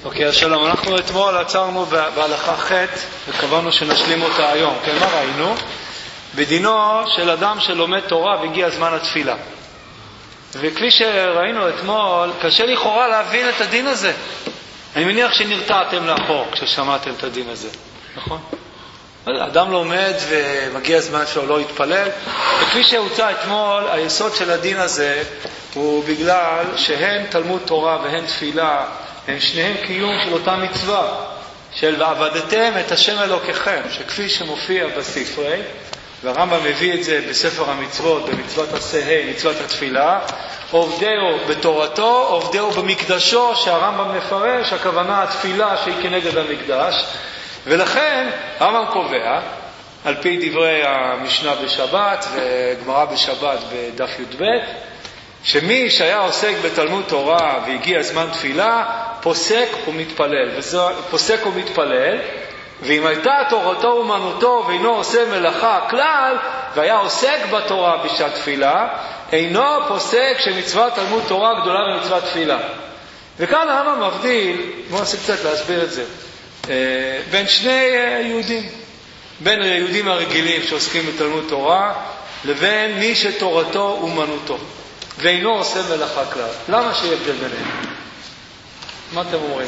אוקיי, אז שלום, אנחנו אתמול עצרנו בהלכה ח' וקבענו שנשלים אותה היום. כן, מה ראינו? בדינו של אדם שלומד תורה והגיע זמן התפילה. וכפי שראינו אתמול, קשה לכאורה להבין את הדין הזה. אני מניח שנרתעתם לאחור כששמעתם את הדין הזה, נכון? אדם לומד ומגיע זמן שלו לא יתפלל, וכפי שהוצא אתמול, היסוד של הדין הזה הוא בגלל שהן תלמוד תורה והן תפילה, הם שניהם קיום של אותה מצווה, של ועבדתם את השם אלוקיכם, שכפי שמופיע בספרי, והרמב"ם מביא את זה בספר המצוות, במצוות עשה, מצוות התפילה, עובדהו בתורתו, עובדהו במקדשו, שהרמב"ם מפרש, הכוונה התפילה שהיא כנגד המקדש, ולכן הרמב"ם קובע, על פי דברי המשנה בשבת וגמרא בשבת בדף י"ב, שמי שהיה עוסק בתלמוד תורה והגיע זמן תפילה, פוסק ומתפלל. פוסק ומתפלל, ואם הייתה תורתו אומנותו ואינו עושה מלאכה כלל, והיה עוסק בתורה בשעת תפילה, אינו פוסק שמצוות תלמוד תורה גדולה ממצוות תפילה. וכאן הרמב"ם מבדיל, בואו ננסה קצת להסביר את זה, בין שני יהודים, בין היהודים הרגילים שעוסקים בתלמוד תורה, לבין מי שתורתו אומנותו ואינו עושה מלאכה כלל. למה שיהיה הבדל ביניהם? מה אתם אומרים?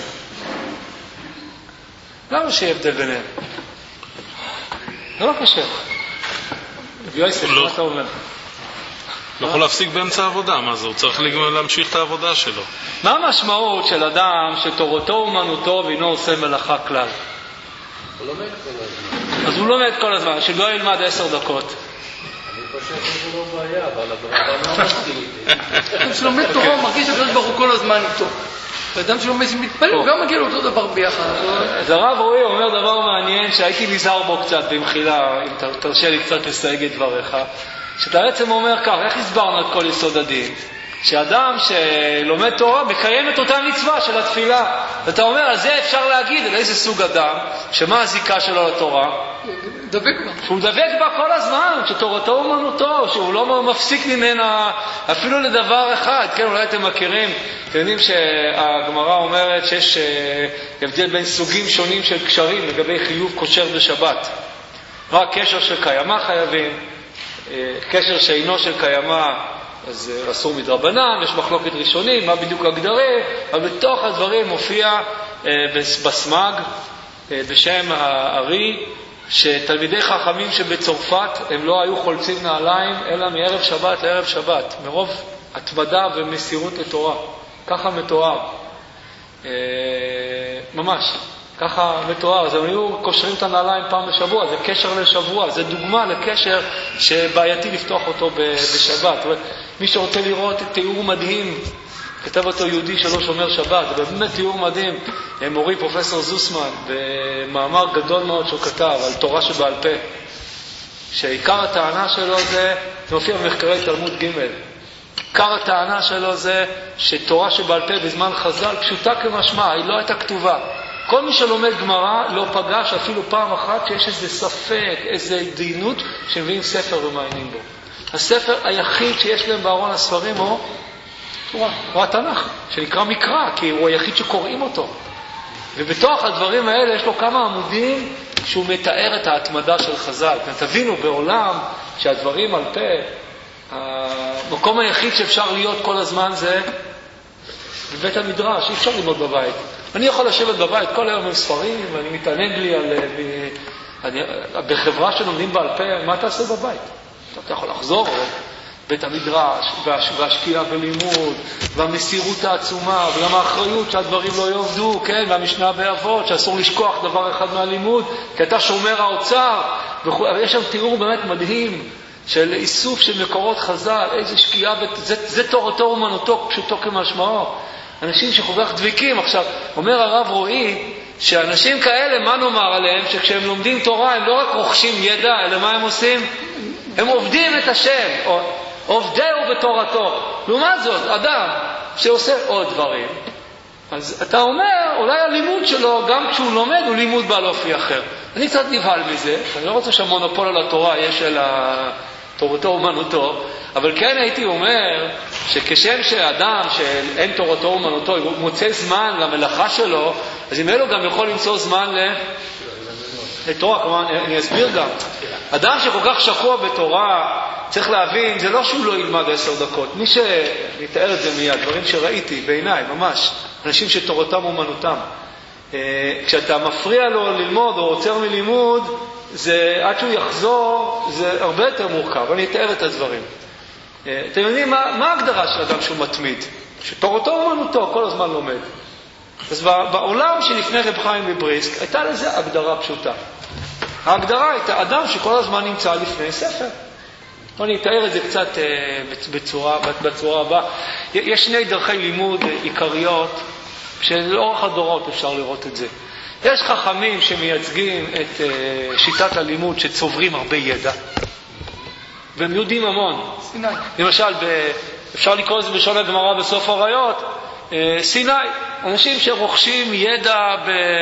למה שיהיה הבדל ביניהם? זה לא קשה. יוסף, מה אתה אומר? לא יכול להפסיק באמצע העבודה, מה זה? הוא צריך להמשיך את העבודה שלו. מה המשמעות של אדם שתורתו אומנותו ואינו עושה מלאכה כלל? הוא לומד כל הזמן. אז הוא לומד כל הזמן, שלא ילמד 10 דקות. אני חושב שזה לא בעיה, אבל הדבר לא מסכים איתי. אדם שלומד תורה הוא מרגיש שהקדוש ברוך הוא כל הזמן איתו. ואדם שלומד שמתפלל הוא גם מגיע לאותו דבר ביחד. אז הרב רועי אומר דבר מעניין שהייתי נזהר בו קצת במחילה, אם תרשה לי קצת לסייג את דבריך, שאתה בעצם אומר כך, איך הסברנו את כל יסוד הדין? שאדם שלומד תורה מקיים את אותה מצווה של התפילה. ואתה אומר, על זה אפשר להגיד, על איזה סוג אדם, שמה הזיקה שלו לתורה? דבק בה. שהוא דבק בה כל הזמן, שתורתו אומנותו, שהוא לא מפסיק ממנה אפילו לדבר אחד. כן, אולי אתם מכירים, אתם יודעים שהגמרא אומרת שיש הבדל בין סוגים שונים של קשרים לגבי חיוב כושר בשבת. רק קשר של קיימה חייבים, קשר שאינו של קיימה, אז אסור מדרבנן, יש מחלוקת ראשונים, מה בדיוק הגדרים, אבל בתוך הדברים מופיע בסמג, בשם הארי, שתלמידי חכמים שבצרפת הם לא היו חולצים נעליים, אלא מערב שבת לערב שבת, מרוב התמדה ומסירות לתורה. ככה מתואר. ממש. ככה מתואר, אז הם היו קושרים את הנעליים פעם בשבוע, זה קשר לשבוע, זה דוגמה לקשר שבעייתי לפתוח אותו בשבת. מי שרוצה לראות תיאור מדהים, כתב אותו יהודי שלא שומר שבת, זה באמת תיאור מדהים, מורי פרופסור זוסמן, במאמר גדול מאוד שהוא כתב על תורה שבעל פה, שעיקר הטענה שלו זה מופיע במחקרי תלמוד ג', עיקר הטענה שלו זה שתורה שבעל פה בזמן חז"ל פשוטה כמשמע, היא לא הייתה כתובה. כל מי שלומד גמרא לא פגש אפילו פעם אחת שיש איזה ספק, איזה דיינות שמביאים ספר ומעיינים בו. הספר היחיד שיש להם בארון הספרים הוא התנ"ך, שנקרא מקרא, כי הוא היחיד שקוראים אותו. ובתוך הדברים האלה יש לו כמה עמודים שהוא מתאר את ההתמדה של חז"ל. תבינו, בעולם שהדברים על פה, המקום היחיד שאפשר להיות כל הזמן זה בבית המדרש, אי אפשר ללמוד בבית. אני יכול לשבת בבית כל היום עם ספרים, ואני מתענג לי בחברה שלומדים בעל פה, מה תעשה בבית? אתה יכול לחזור בית המדרש, והשקיעה בלימוד, והמסירות העצומה, וגם האחריות שהדברים לא יעובדו, כן? והמשנה באבות, שאסור לשכוח דבר אחד מהלימוד, כי אתה שומר האוצר, ויש שם תיאור באמת מדהים, של איסוף של מקורות חז"ל, איזה שקיעה, זה תורתו אומנותו, פשוטו כמשמעו. אנשים שכל כך דביקים. עכשיו, אומר הרב רועי, שאנשים כאלה, מה נאמר עליהם? שכשהם לומדים תורה, הם לא רק רוכשים ידע, אלא מה הם עושים? הם עובדים את השם, עובדהו בתורתו. לעומת זאת, אדם שעושה עוד דברים, אז אתה אומר, אולי הלימוד שלו, גם כשהוא לומד, הוא לימוד בעל אופי אחר. אני קצת נבהל מזה, אני לא רוצה שהמונופול על התורה יש על תורתו אומנותו, אבל כן הייתי אומר שכשם שאדם שאין תורתו אומנותו, הוא מוצא זמן למלאכה שלו, אז אם אלו גם יכול למצוא זמן לתורה. כלומר, אני אסביר גם. אדם שכל כך שקוע בתורה, צריך להבין, זה לא שהוא לא ילמד 10 דקות. מי שנתאר את זה מיד, דברים שראיתי בעיניי, ממש, אנשים שתורתם אומנותם. כשאתה מפריע לו ללמוד או עוצר מלימוד, עד שהוא יחזור, זה הרבה יותר מורכב. אני אתאר את הדברים. אתם יודעים מה ההגדרה של אדם שהוא מתמיד? שתורתו אומנותו, כל הזמן לומד. אז בעולם שלפני רב חיים מבריסק, הייתה לזה הגדרה פשוטה. ההגדרה הייתה אדם שכל הזמן נמצא לפני ספר. אני אתאר את זה קצת בצורה הבאה. יש 2 דרכי לימוד עיקריות, שלאורך הדורות אפשר לראות את זה. יש חכמים שמייצגים את שיטת הלימוד שצוברים הרבה ידע. והם יודעים המון. סיני. למשל, אפשר לקרוא את זה בשון הגמרא בסוף הריות, סיני. אנשים שרוכשים ידע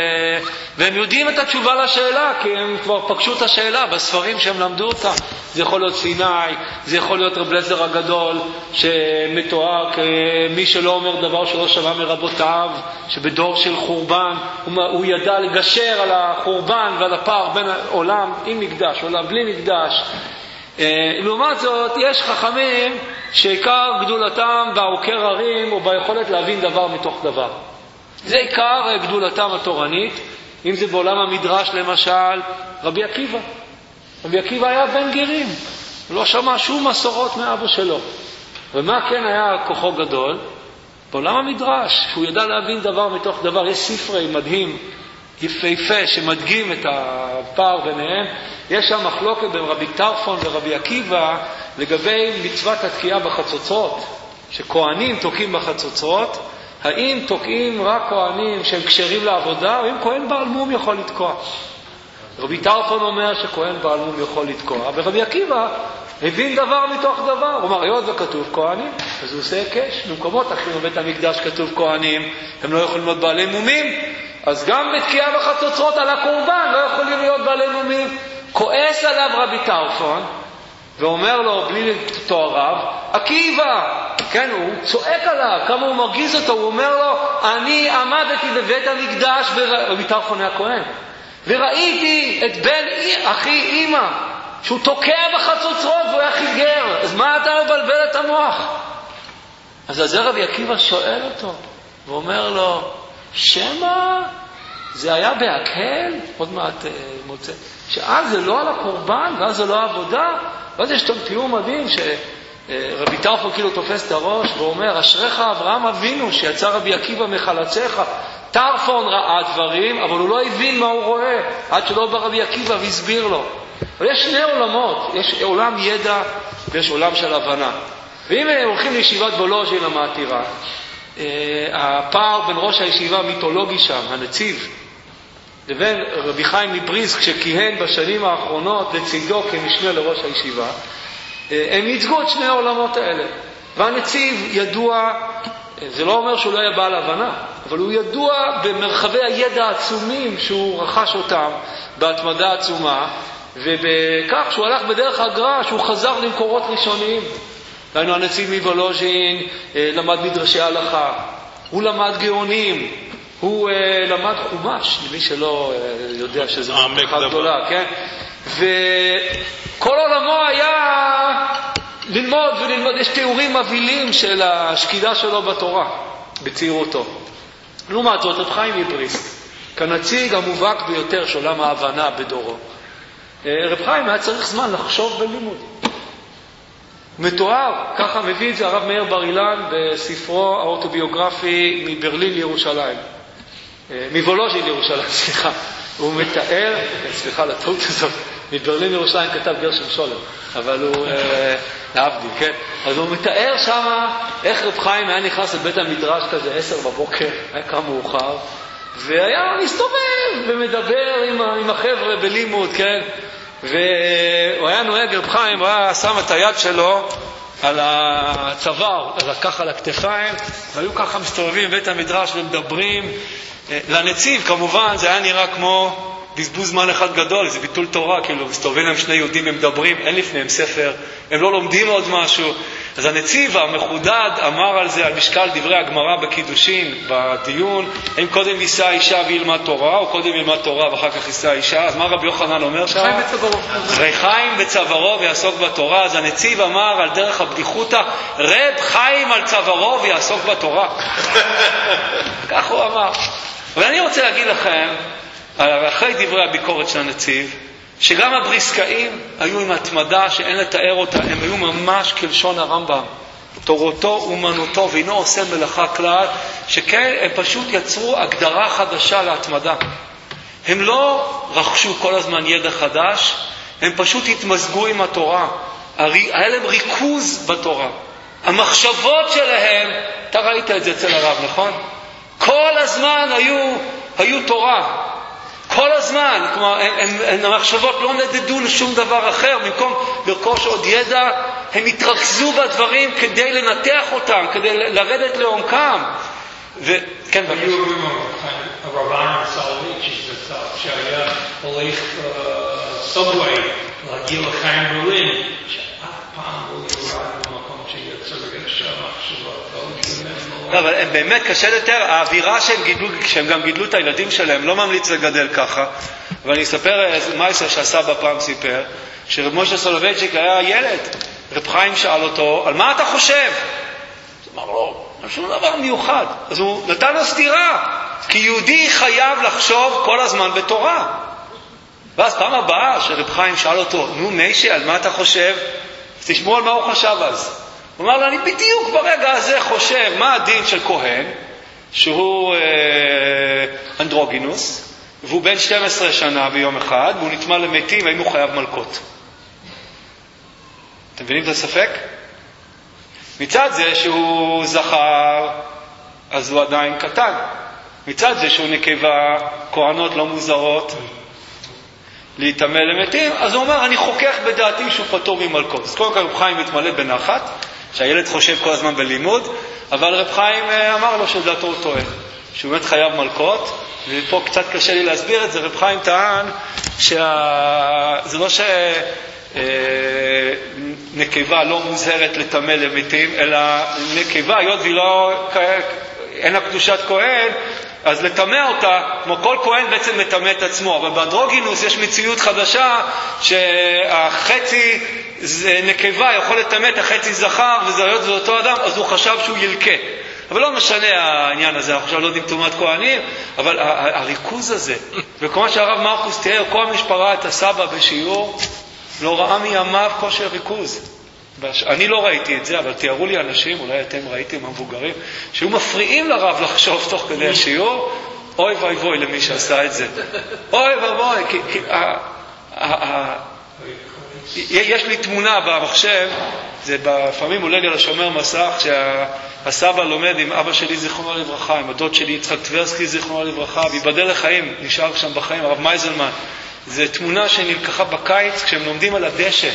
והם יודעים את התשובה לשאלה, כי הם כבר פגשו את השאלה בספרים שהם למדו אותה. זה יכול להיות סיני, זה יכול להיות רב אליעזר הגדול, שמתואר כמי שלא אומר דבר שלא שמע מרבותיו, שבדור של חורבן הוא ידע לגשר על החורבן ועל הפער בין עולם עם מקדש, עולם בלי מקדש. לעומת זאת, יש חכמים שעיקר גדולתם בעוקר הרים או ביכולת להבין דבר מתוך דבר. זה עיקר גדולתם התורנית. אם זה בעולם המדרש, למשל, רבי עקיבא. רבי עקיבא היה בן גרים. הוא לא שמע שום מסורות מאבא שלו. ומה כן היה כוחו גדול? בעולם המדרש, שהוא ידע להבין דבר מתוך דבר. יש ספרי מדהים, יפהפה, שמדגים את הפער ביניהם. יש שם מחלוקת בין רבי טרפון ורבי עקיבא לגבי מצוות התקיעה בחצוצרות, שכהנים תוקעים בחצוצרות. האם תוקעים רק כהנים שהם כשרים לעבודה, או אם כהן בעל מום יכול לתקוע? רבי טרפון אומר שכהן בעל מום יכול לתקוע, ורבי עקיבא הבין דבר מתוך דבר. הוא אומר, היות וכתוב כהנים, אז הוא עושה הקש. במקומות אחרים בבית המקדש כתוב כהנים, הם לא יכולים להיות בעלי מומים, אז גם בתקיעה בחצוצרות על הקורבן לא יכולים להיות בעלי מומים. כועס עליו רבי טרפון, ואומר לו, בלי תואריו, עקיבא, כן, הוא צועק עליו, כמה הוא מרגיז אותו, הוא אומר לו, אני עמדתי בבית המקדש, רבי טרפון היה כהן, וראיתי את בן אחי אמא, שהוא תוקע בחצוצרות והוא היה חיגר, אז מה אתה מבלבל את המוח? אז על זה רבי עקיבא שואל אותו, ואומר לו, שמה? זה היה בהקהל, עוד מעט מוצא, שאז זה לא על הקורבן, ואז זה לא העבודה, ואז יש תיאור מדהים שרבי טרפון כאילו תופס את הראש ואומר, אשריך אברהם אבינו שיצא רבי עקיבא מחלציך. טרפון ראה דברים, אבל הוא לא הבין מה הוא רואה, עד שלא בא רבי עקיבא והסביר לו. אבל יש 2 עולמות, יש עולם ידע ויש עולם של הבנה. ואם הולכים לישיבת בולוז'ין המעתירה, הפער בין ראש הישיבה המיתולוגי שם, הנציב, לבין רבי חיים מבריסק שכיהן בשנים האחרונות לצידו כמשנה לראש הישיבה, הם ייצגו את 2 העולמות האלה. והנציב ידוע, זה לא אומר שהוא לא היה בעל הבנה, אבל הוא ידוע במרחבי הידע העצומים שהוא רכש אותם בהתמדה עצומה, ובכך שהוא הלך בדרך הגר"א, שהוא חזר למקורות ראשוניים. היינו הנציב מבולוז'ין למד מדרשי הלכה, הוא למד גאונים, הוא למד חומש, למי שלא יודע שזה מהפכה גדולה, כן? וכל עולמו היה ללמוד וללמוד. יש תיאורים מבהילים של השקידה שלו בתורה בצעירותו. לעומת זאת, רב חיים מבריסק, כנציג המובהק ביותר של עולם ההבנה בדורו, רב חיים היה צריך זמן לחשוב בלימוד. מתואר, ככה מביא את זה הרב מאיר בר אילן בספרו האוטוביוגרפי מברלין לירושלים. מבולוז'ין לירושלים, סליחה. הוא מתאר, סליחה לטעות הזאת, מברלין לירושלים כתב גרשם שולם, אבל הוא להבדיל, כן? אז הוא מתאר שם איך רב חיים היה נכנס לבית המדרש כזה 10 בבוקר, היה קם מאוחר, והיה מסתובב ומדבר עם החבר'ה בלימוד, כן? והוא היה נוהג, רב חיים, הוא היה שם את היד שלו על הצוואר, לקח על הכתפיים, והיו ככה מסתובבים בבית המדרש ומדברים. לנציב, כמובן, זה היה נראה כמו בזבוז זמן אחד גדול, זה ביטול תורה, כאילו, מסתובבים להם 2 יהודים, הם מדברים, אין לפניהם ספר, הם לא לומדים עוד משהו, אז הנציב המחודד אמר על זה, על משקל דברי הגמרא בקידושין, בדיון, האם קודם יישא אישה וילמד תורה, או קודם ילמד תורה ואחר כך יישא אישה. אז מה רבי יוחנן אומר שם? חיים בצווארו ויעסוק בתורה. אז הנציב אמר על דרך הבדיחותא, רב חיים על צווארו ויעסוק בתורה. כך הוא אמר. ואני רוצה להגיד לכם, אחרי דברי הביקורת של הנציב, שגם הבריסקאים היו עם התמדה שאין לתאר אותה, הם היו ממש כלשון הרמב"ם, תורתו אומנותו ואינו עושה מלאכה כלל, שכן הם פשוט יצרו הגדרה חדשה להתמדה. הם לא רכשו כל הזמן ידע חדש, הם פשוט התמזגו עם התורה, היה להם ריכוז בתורה. המחשבות שלהם, אתה ראית את זה אצל הרב, נכון? כל הזמן היו תורה. כל הזמן, כלומר, המחשבות לא נדדו לשום דבר אחר, במקום לרכוש עוד ידע, הם התרכזו בדברים כדי לנתח אותם, כדי לרדת לעומקם. וכן, היו אומרים, הרבן סלוביץ' שהיה הולך סובווי, להגיע לחיים ברלין, שאף פעם לא יורד במקום שיצא לגשם המחשבות. אבל באמת קשה יותר, האווירה שהם גם גידלו את הילדים שלהם, לא ממליץ לגדל ככה. ואני אספר מייסר שהסבא פעם סיפר, שרב משה סולובייצ'יק היה ילד, רב חיים שאל אותו, על מה אתה חושב? אז אמר לו, משהו דבר מיוחד. אז הוא נתן לו סתירה, כי יהודי חייב לחשוב כל הזמן בתורה. ואז פעם הבאה שרב חיים שאל אותו, נו מיישי, על מה אתה חושב? אז תשמעו על מה הוא חשב אז. הוא אמר לו, אני בדיוק ברגע הזה חושב מה הדין של כהן, שהוא אנדרוגינוס, והוא בן 12 שנה ביום אחד, והוא נטמע למתים, האם הוא חייב מלכות. אתם מבינים את הספק? מצד זה שהוא זכר, אז הוא עדיין קטן. מצד זה שהוא נקבה, כהנות לא מוזרות, להתאמה למתים, אז הוא אומר, אני חוכך בדעתי שהוא פטור ממלכות. אז קודם כל רב חיים מתמלא בנחת, שהילד חושב כל הזמן בלימוד, אבל רב חיים אמר לו שדעתו הוא טועה, שהוא באמת חייב מלכות, ופה קצת קשה לי להסביר את זה. רב חיים טען שזה לא שנקבה לא מוזהרת לטמא למתים, אלא נקבה, היות והיא לא, אין לה קדושת כהן, אז לטמא אותה, כמו כל כהן בעצם מטמא את עצמו. אבל באנדרוגינוס יש מציאות חדשה שהחצי נקבה יכול לטמא את החצי זכר, וזה היות זה אותו אדם, אז הוא חשב שהוא ילקה. אבל לא משנה העניין הזה, אנחנו עכשיו לא יודעים תאומת כהנים, אבל הריכוז הזה, וכמו שהרב מרקוס תיאר, כל המשפחה את הסבא בשיעור, לא ראה מימיו כושר ריכוז. אני לא ראיתי את זה, אבל תיארו לי אנשים, אולי אתם ראיתם המבוגרים, שהיו מפריעים לרב לחשוב תוך כדי השיעור, אוי ואי ואי למי שעשה את זה. אוי ואי, כי יש לי תמונה במחשב, זה לפעמים עולה לי על השומר מסך, שהסבא לומד עם אבא שלי זיכרונו לברכה, עם הדוד שלי יצחק טברסקי זיכרונו לברכה, ויבדל לחיים, נשאר שם בחיים, הרב מייזלמן. זה תמונה שנלקחה בקיץ כשהם לומדים על הדשא.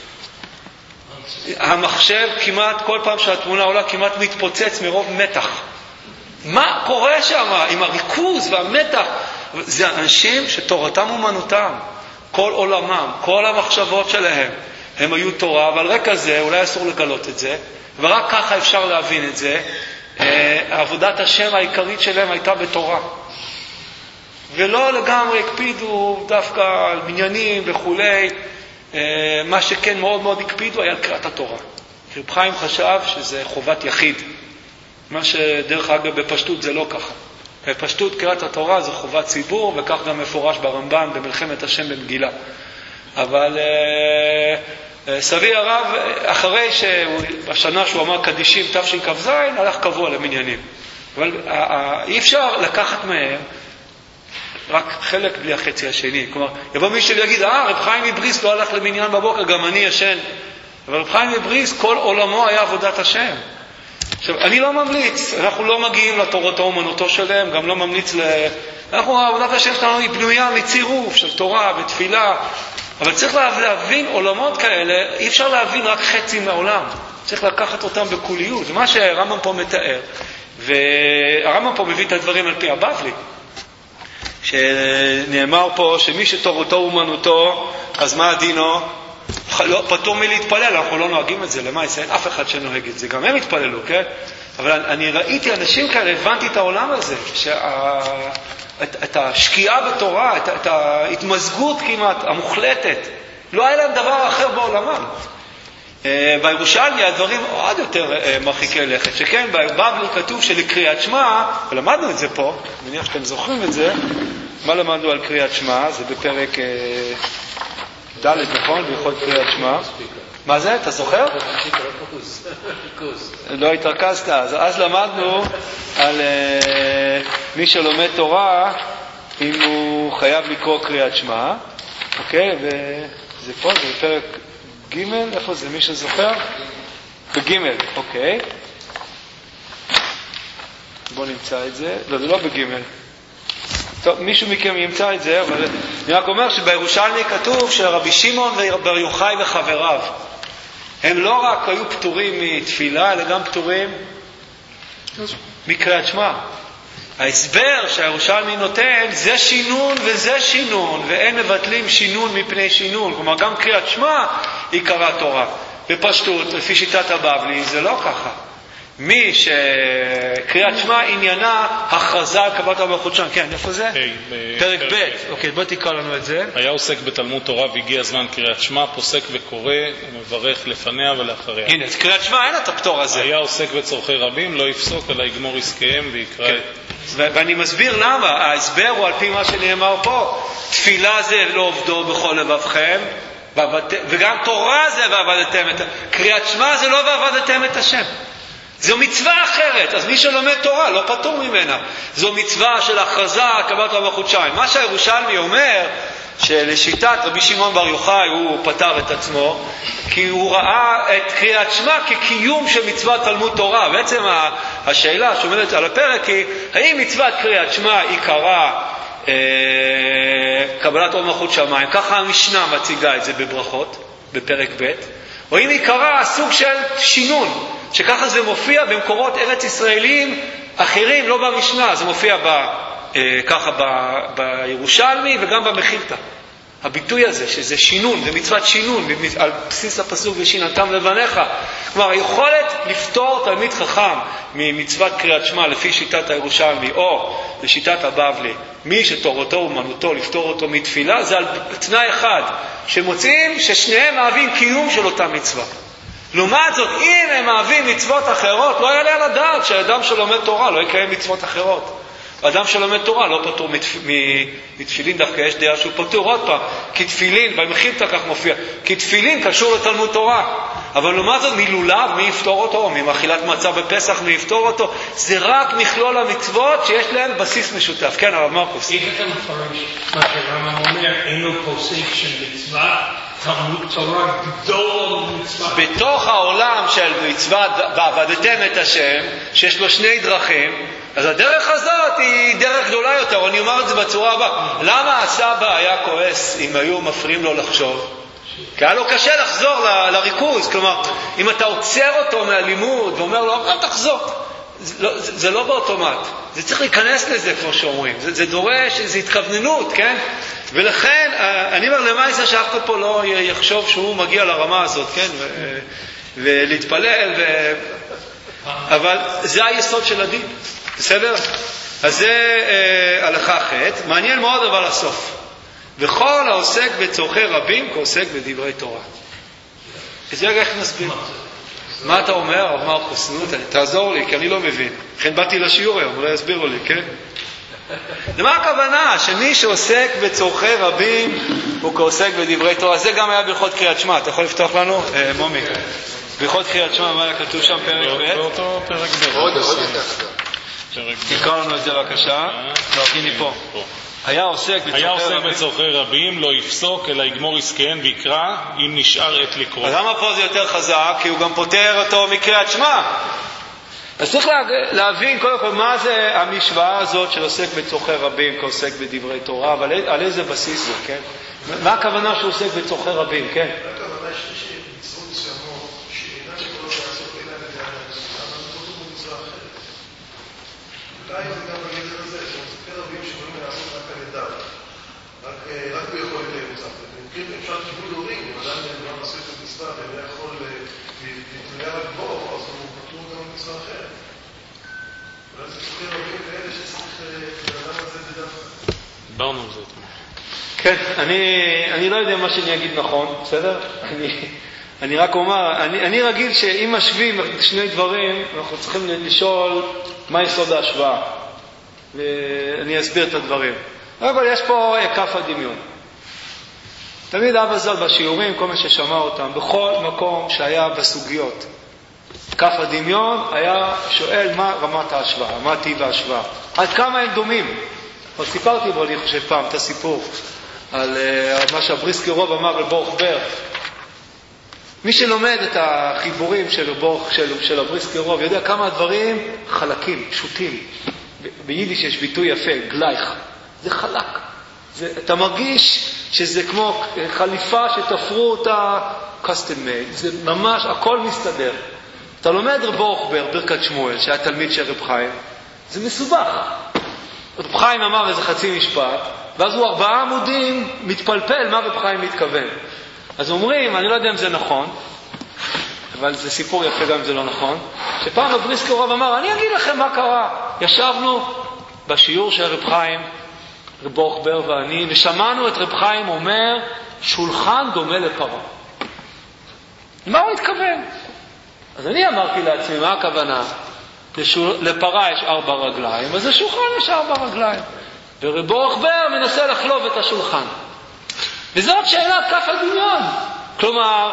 המחשב כמעט, כל פעם שהתמונה עולה, כמעט מתפוצץ מרוב מתח. מה קורה שם עם הריכוז והמתח? זה אנשים שתורתם אומנותם, כל עולמם, כל המחשבות שלהם, הם היו תורה, אבל רקע זה, אולי אסור לגלות את זה, ורק ככה אפשר להבין את זה, עבודת השם העיקרית שלהם הייתה בתורה. ולא לגמרי הקפידו דווקא על בניינים וכולי, מה שכן מאוד מאוד הקפידו היה על קריאת התורה. רב חיים חשב שזה חובת יחיד, מה שדרך אגב בפשטות זה לא ככה. בפשטות קריאת התורה זה חובת ציבור, וכך גם מפורש ברמב"ן במלחמת השם במגילה. אבל סבי הרב, אחרי שבשנה שהוא אמר קדישים תשכ"ז, הלך קבוע למניינים. אבל אי אפשר לקחת מהם רק חלק בלי החצי השני. כלומר, יבוא מישהו ויגיד, רב חיים מבריס לא הלך למניין בבוקר, גם אני ישן. אבל רב חיים מבריס, כל עולמו היה עבודת השם. עכשיו, אני לא ממליץ, אנחנו לא מגיעים לתורתו אומנותו שלהם, גם לא ממליץ עבודת השם שלנו היא בנויה מצירוף של תורה ותפילה, אבל צריך להבין עולמות כאלה, אי אפשר להבין רק חצי מהעולם. צריך לקחת אותם בקוליות. זה מה שהרמב"ם פה מתאר. והרמב"ם פה מביא את הדברים על פי הבבלי. שנאמר פה שמי שתורתו אומנותו, אז מה הדינו? לא, פטור מלהתפלל, אנחנו לא נוהגים את זה, למה אין אף אחד שנוהג את זה, גם הם התפללו, כן? אבל אני ראיתי אנשים כאלה, הבנתי את העולם הזה, את השקיעה בתורה, את ההתמזגות כמעט, המוחלטת, לא היה להם דבר אחר בעולמם. בירושלמי הדברים עוד יותר מרחיקי לכת, שכן בבבלי כתוב שלקריאת שמע, ולמדנו את זה פה, אני מניח שאתם זוכרים את זה, מה למדנו על קריאת שמע? זה בפרק ד', נכון? בהלכות קריאת שמע. מה זה? אתה זוכר? לא התרכזת. אז למדנו על מי שלומד תורה, אם הוא חייב לקרוא קריאת שמע, אוקיי? וזה פה, זה בפרק ג', איפה זה? מי שזוכר? בג', אוקיי. בוא נמצא את זה. לא, זה לא בג'. טוב, מישהו מכם ימצא את זה, אבל אני רק אומר שבירושלמי כתוב שרבי שמעון ובר יוחאי וחבריו, הם לא רק היו פטורים מתפילה, אלא גם פטורים מקריאת שמע. ההסבר שהירושלמי נותן, זה שינון וזה שינון, ואין מבטלים שינון מפני שינון. כלומר, גם קריאת שמע היא קראת תורה. בפשטות, לפי שיטת הבבלי, זה לא ככה. מי שקריאת שמע עניינה הכרזה על קבלת תורה בחודשיים. כן, איפה זה? פרק ב'. אוקיי, בוא תקרא לנו את זה. היה עוסק בתלמוד תורה והגיע הזמן קריאת שמע, פוסק וקורא ומברך לפניה ולאחריה. הנה, קריאת שמע אין את הפטור הזה. היה עוסק בצורכי רבים, לא יפסוק אלא יגמור עסקיהם ויקרא. כן. ואני מסביר למה. ההסבר הוא על פי מה שנאמר פה. תפילה זה לא עובדו בכל לבבכם, וגם תורה זה ועבדתם את... קריאת שמע זה לא ועבדתם את השם. זו מצווה אחרת, אז מי שלומד תורה לא פטור ממנה. זו מצווה של הכרזה, קבלת תורה בחודשיים. מה שהירושלמי אומר, שלשיטת רבי שמעון בר יוחאי הוא פטר את עצמו, כי הוא ראה את קריאת שמע כקיום של מצוות תלמוד תורה. בעצם השאלה שעומדת על הפרק היא, האם מצוות קריאת שמע היא קרא קבלת תורה בחודשיים? ככה המשנה מציגה את זה בברכות, בפרק ב', או אם היא קרא סוג של שינון, שככה זה מופיע במקורות ארץ ישראליים אחרים, לא במשנה, זה מופיע ככה בירושלמי וגם במחילתא. הביטוי הזה, שזה שינון, זה מצוות שינון, על בסיס הפסוק ושיננתם לבניך. כלומר, היכולת לפתור תלמיד חכם ממצוות קריאת שמע לפי שיטת הירושלמי, או לשיטת הבבלי, מי שתורתו אומנותו לפתור אותו מתפילה, זה על תנאי אחד, שמוצאים ששניהם מהווים קיום של אותה מצווה. לעומת זאת, אם הם מהווים מצוות אחרות, לא יעלה על הדעת שאדם שלומד תורה לא יקיים מצוות אחרות. אדם שלומד תורה לא פטור מתפילין, דווקא יש דעה שהוא פטור עוד פעם, כי תפילין, במחילתא כך מופיע, כי תפילין קשור לתלמוד תורה. אבל לעומת זאת, מלולב, מי יפתור אותו? ממאכילת מצה בפסח, מי יפתור אותו? זה רק מכלול המצוות שיש להם בסיס משותף. כן, הרב מרקוס. איך אתה מפרש מה שרמב"ם אומר, אינו פוסק של מצווה, תלמוד תורה גדול מצווה? בתוך העולם של מצוות ועבדתם את השם, שיש לו שני דרכים, אז הדרך הזאת היא דרך גדולה יותר. אני אומר את זה בצורה הבאה. למה הסבא היה כועס אם היו מפריעים לו לחשוב? כי היה לו קשה לחזור לריכוז. כלומר, אם אתה עוצר אותו מהלימוד ואומר לו, לא תחזור, זה לא באוטומט. זה צריך להיכנס לזה, כמו שאומרים. זה דורש איזו התכווננות, כן? ולכן, אני אומר למעשה שאף אחד פה לא יחשוב שהוא מגיע לרמה הזאת, כן? ולהתפלל, אבל זה היסוד של הדין. בסדר? אז זה הלכה ח'. מעניין מאוד אבל הסוף. וכל העוסק בצורכי רבים כעוסק בדברי תורה. אז רגע איך נסביר? מה אתה אומר? הרב מרקוס, תעזור לי, כי אני לא מבין. לכן באתי לשיעור היום, אולי יסבירו לי, כן? למה הכוונה? שמי שעוסק בצורכי רבים הוא כעוסק בדברי תורה. זה גם היה בהלכות קריאת שמע. אתה יכול לפתוח לנו? מומי. בהלכות קריאת שמע, מה היה כתוב שם? פרק ב'? באותו פרק ב'. עוד יותר. תקרא לנו את זה בבקשה. הנה פה. היה עוסק בצורכי רבים, לא יפסוק, אלא יגמור עסקיהם ויקרא, אם נשאר עת לקרוא. אז למה פה זה יותר חזק? כי הוא גם פותר אותו מקריאת שמע. אז צריך להבין קודם כל מה זה המשוואה הזאת של עוסק בצורכי רבים כעוסק בדברי תורה, אבל על איזה בסיס זה, כן? מה הכוונה שהוא עוסק בצורכי רבים, כן? הכוונה יש מצוות מסוימות שאינה שכל לא לעשות אלא לדעת, אבל זאת הוא מצווה אחרת. אולי זה גם בגלל הזה, שצורכי רבים שיכולים לעשות רק על ידם, רק ביכולת מוצא. אפשר כיבוד הורים, אם אדם לא נעשה את המצווה ולא יכול להתמלא רק בו, אז הוא פטור גם במצווה אחרת. אולי זה צורכי רבים כאלה שצריך לאדם הזה בדווקא. דיברנו על זה. כן, אני לא יודע מה שאני אגיד נכון, בסדר? אני רק אומר, אני רגיל שאם משווים שני דברים, אנחנו צריכים לשאול מה יסוד ההשוואה. ואני אסביר את הדברים. אבל יש פה כף הדמיון. תמיד אבא ז"ל בשיעורים, כל מי ששמע אותם, בכל מקום שהיה בסוגיות, כף הדמיון היה שואל מה רמת ההשוואה, מה טיב ההשוואה, עד כמה הם דומים. אבל סיפרתי בו, אני חושב פעם, את הסיפור על מה שהבריסקי רוב אמר על ברוך בר. מי שלומד את החיבורים של הבריסקי רוב יודע כמה הדברים חלקים, פשוטים. ביידיש יש ביטוי יפה, גלייך. זה חלק. אתה מרגיש שזה כמו חליפה שתפרו אותה custom made. זה ממש, הכל מסתדר. אתה לומד רב ברוך בר, ברכת שמואל, שהיה תלמיד של רב חיים. זה מסובך. רב חיים אמר איזה חצי משפט, ואז הוא 4 עמודים מתפלפל מה רב חיים מתכוון. אז אומרים, אני לא יודע אם זה נכון, אבל זה סיפור יפה גם אם זה לא נכון, שפעם הבריסקי רוב אמר, אני אגיד לכם מה קרה. ישבנו בשיעור של רב חיים, רב ברוך בר ואני, ושמענו את רב חיים אומר, שולחן דומה לפרה. מה הוא התכוון? אז אני אמרתי לעצמי, מה הכוונה? לפרה יש 4 רגליים, אז לשולחן יש 4 רגליים. ורב ברוך בר מנסה לחלוב את השולחן. וזאת שאלת כף הדמיון. כלומר,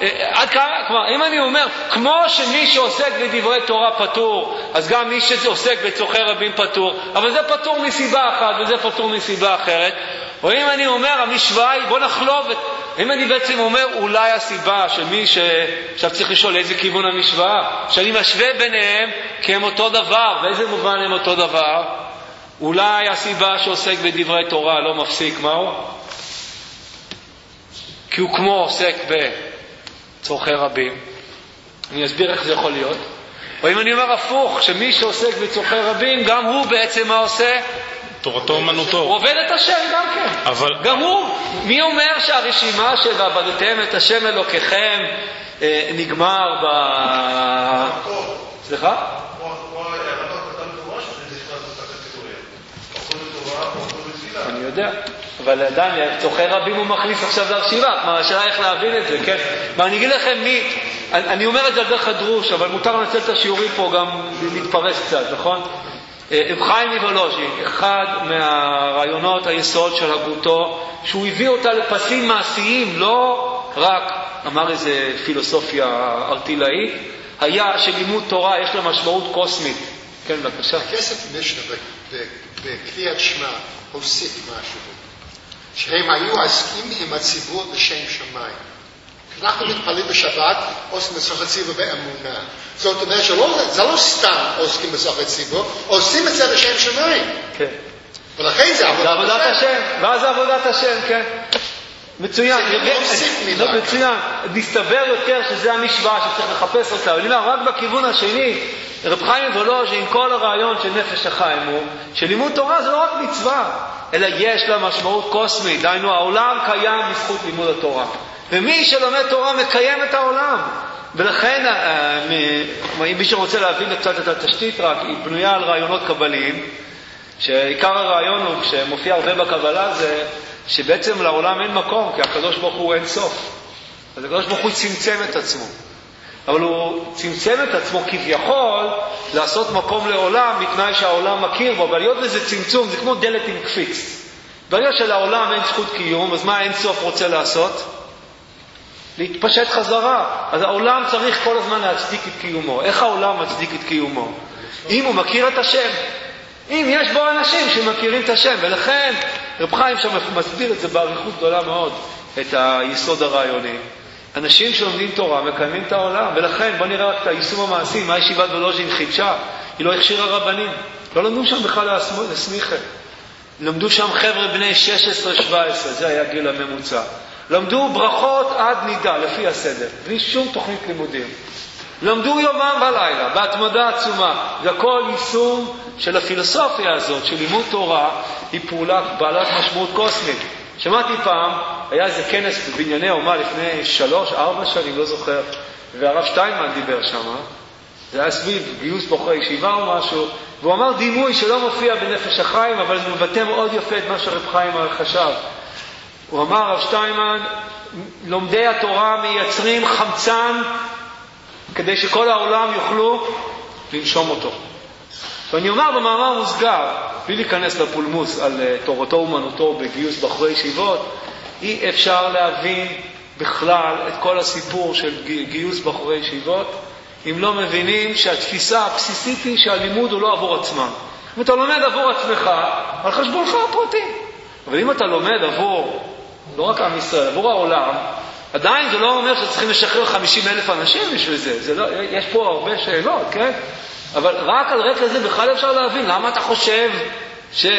אם אני אומר, כמו שמי שעוסק בדברי תורה פטור, אז גם מי שעוסק בצורכי רבים פטור, אבל זה פטור מסיבה אחת וזה פטור מסיבה אחרת. או אם אני אומר, המשוואה היא, בוא נחלוב, אם אני בעצם אומר, אולי הסיבה של מי עכשיו צריך לשאול איזה כיוון המשוואה, שאני משווה ביניהם כי הם אותו דבר, באיזה מובן הם אותו דבר, אולי הסיבה שעוסק בדברי תורה לא מפסיק, מהו? כי הוא כמו עוסק בצורכי רבים. אני אסביר איך זה יכול להיות. או אם אני אומר הפוך, שמי שעוסק בצורכי רבים, גם הוא בעצם מה עושה? תורתו אומנותו. הוא עובד את השם גם כן. אבל... גם הוא. מי אומר שהרשימה של עבדתם את השם אלוקיכם נגמר ב... סליחה? אני יודע. אבל עדיין, צורכי רבים הוא מכניס עכשיו לרשימה. מה, השאלה איך להבין את זה, כן? מה, אני אגיד לכם מי... אני אומר את זה על דרך הדרוש, אבל מותר לנצל את השיעורים פה גם להתפרס קצת, נכון? רב חיים מוולוז'ין, אחד מהרעיונות היסוד של הגותו, שהוא הביא אותה לפסים מעשיים, לא רק אמר איזה פילוסופיה ארטילאית, היה שלימוד תורה יש לה משמעות קוסמית. כן, בבקשה. הכסף משנה בקריאת שמע הוסיף משהו. שהם היו עסקים עם הציבור לשם שמיים. אנחנו מתפללים בשבת, עושים בסוף הציבור באמונה. זאת אומרת שזה לא סתם עוסקים בסוף הציבור, עושים את זה לשם שמיים. כן. ולכן זה עבודת השם. ואז זה עבודת השם, כן. מצוין. לא מצוין. נסתבר יותר שזה המשוואה שצריך לחפש אותה. אבל אני אומר, רק בכיוון השני, רב חיים מוולוז'ין, עם כל הרעיון של נפש החיים הוא, שלימוד תורה זה לא רק מצווה, אלא יש לה משמעות קוסמית. דהיינו, העולם קיים בזכות לימוד התורה. ומי שלומד תורה מקיים את העולם. ולכן, מי שרוצה להבין קצת את התשתית רק, היא בנויה על רעיונות קבליים, שעיקר הרעיון הוא, שמופיע הרבה בקבלה, זה שבעצם לעולם אין מקום, כי הקדוש ברוך הוא אין סוף. אז הקדוש ברוך הוא צמצם את עצמו. אבל הוא צמצם את עצמו כביכול לעשות מקום לעולם, בתנאי שהעולם מכיר בו, אבל להיות לזה צמצום, זה כמו דלת עם קפיץ. ברגע שלעולם אין זכות קיום, אז מה אין סוף רוצה לעשות? להתפשט חזרה. אז העולם צריך כל הזמן להצדיק את קיומו. איך העולם מצדיק את קיומו? אם הוא מכיר את השם. אם יש בו אנשים שמכירים את השם. ולכן רב חיים שם מסביר את זה בעריכות גדולה מאוד, את היסוד הרעיוני. אנשים שלומדים תורה מקיימים את העולם. ולכן בוא נראה רק את היישום המעשי. מה ישיבת וולוז'ין חידשה? היא לא הכשירה רבנים. לא למדו שם בכלל לסמיכה. למדו שם חבר'ה בני 16-17. זה היה גיל הממוצע. למדו ברכות עד נידה, לפי הסדר, בלי שום תוכנית לימודים. למדו יומם ולילה, בהתמדה עצומה. זה הכל יישום של הפילוסופיה הזאת, של לימוד תורה, היא פעולה בעלת משמעות קוסמית. שמעתי פעם היה איזה כנס בבנייני האומה לפני 3-4 שנים, לא זוכר, והרב שטיינמן דיבר שם, זה היה סביב גיוס בחורי ישיבה או משהו, והוא אמר דימוי שלא מופיע בנפש החיים, אבל זה מבטא מאוד יפה את מה שרב חיים חשב. הוא אמר, הרב שטיינמן, לומדי התורה מייצרים חמצן כדי שכל העולם יוכלו לנשום אותו. ואני אומר במאמר מוסגר, בלי להיכנס לפולמוס על תורתו אומנותו בגיוס בחורי ישיבות, אי אפשר להבין בכלל את כל הסיפור של גיוס בחורי ישיבות, אם לא מבינים שהתפיסה הבסיסית היא שהלימוד הוא לא עבור עצמם. אם אתה לומד עבור עצמך, על חשבונך הפרטי. אבל אם אתה לומד עבור, לא רק עם ישראל, עבור העולם, עדיין זה לא אומר שצריכים לשחרר 50,000 אנשים בשביל זה. לא, יש פה הרבה שאלות, כן? אבל רק על רקע זה בכלל אפשר להבין למה אתה חושב שיש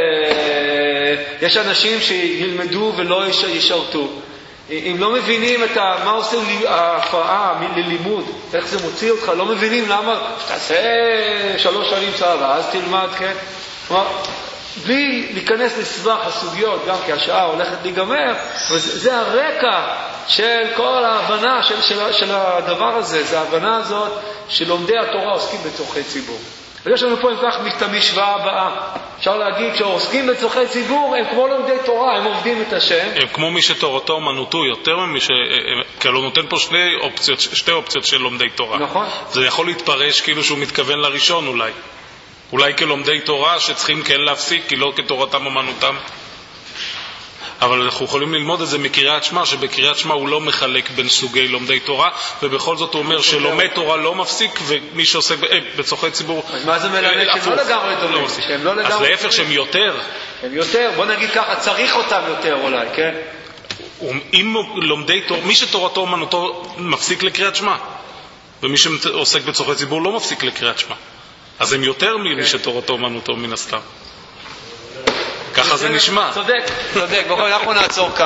אנשים שילמדו ולא ישרתו. אם לא מבינים מה עושה ההפרעה ללימוד, איך זה מוציא אותך, לא מבינים למה תעשה 3 שנים צער ואז תלמד, כן? כלומר, בלי להיכנס לסבך הסוגיות, גם כי השעה הולכת להיגמר, זה הרקע של כל ההבנה של הדבר הזה, זה ההבנה הזאת שלומדי התורה עוסקים בצורכי ציבור. ויש לנו פה אם כך את המשוואה הבאה. אפשר להגיד שעוסקים בצורכי ציבור הם כמו לומדי תורה, הם עובדים את השם. הם כמו מי שתורתו אומנותו יותר ממי כי הוא נותן פה שתי אופציות של לומדי תורה. נכון. זה יכול להתפרש כאילו שהוא מתכוון לראשון אולי. אולי כלומדי תורה שצריכים כן להפסיק, כי לא כתורתם אומנותם. אבל אנחנו יכולים ללמוד את זה מקריאת שמע, שבקריאת שמע הוא לא מחלק בין סוגי לומדי תורה, ובכל זאת הוא אומר שלומד תורה לא מפסיק, ומי שעושה בצורכי ציבור... אז מה זה מלמד? שהם לא לגמרי דומים. אז להפך שהם יותר. הם יותר, בוא נגיד ככה, צריך אותם יותר אולי, כן? אם לומדי תורה, מי שתורתו אומנותו מפסיק לקריאת שמע, ומי שעוסק בצורכי ציבור לא מפסיק לקריאת שמע. אז הם יותר ממי שתורתו אומנותו מן הסתם. ככה זה נשמע. צודק. בואו אנחנו נעצור כאן.